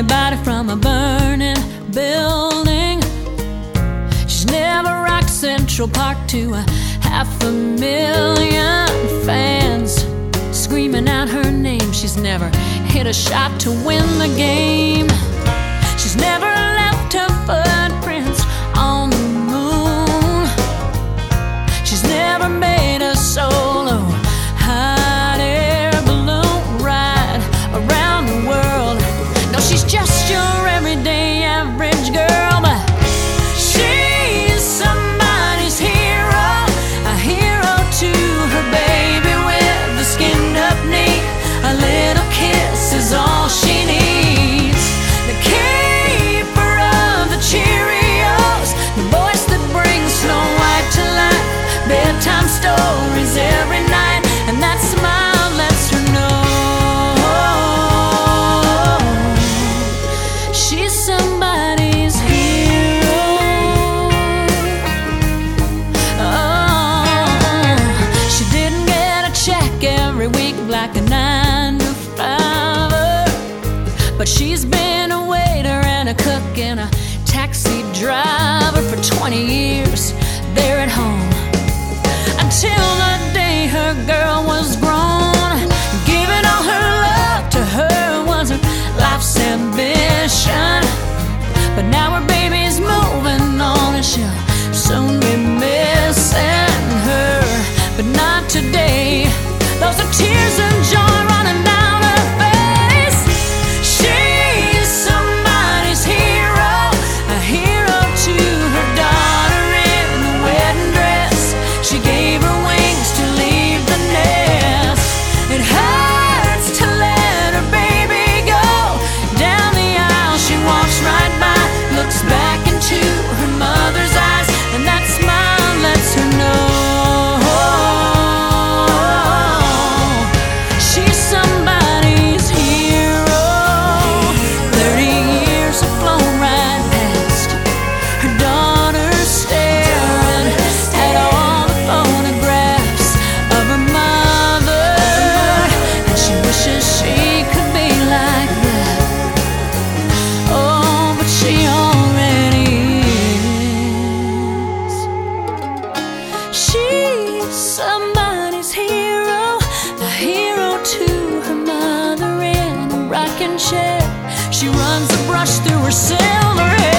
anybody from a burning building. She's never rocked Central Park to a 500,000 fans screaming out her name. She's never hit a shot to win the game. She's never left her footprints on the moon. She's never made a solo hot air balloon ride around the world. No, she's just your everyday average girl, but she's somebody's hero, a hero to her baby with a skinned up knee. A little kiss is all she needs. The keeper of the Cheerios, the voice that brings Snow White to life. Bedtime stories every night, and that smile lets her know she's somebody's hero. Oh, she didn't get a check every week like a 9-to-5er, but she's been a waiter and a cook and a taxi driver for 20 years there at home. Until the day her girl was grown, giving all her love to her was her life's ambition. But now her baby's moving on and she'll soon be missing her. But not today. Those are tears of joy running down her face. She's somebody's hero, a hero to her daughter in the wedding dress. She gave her wings to leave the nest. It hurts to let her baby go. Down the aisle she walks right by, looks back into her mother's eyes, and that smile lets her know she's somebody's hero. 30 years have flown right past, her daughter staring at all the photographs of her mother, and she wishes she could be like that. Oh, but she already is. She's somebody's hero, a hero to her mother in a rocking chair. She runs a brush through her silver hair.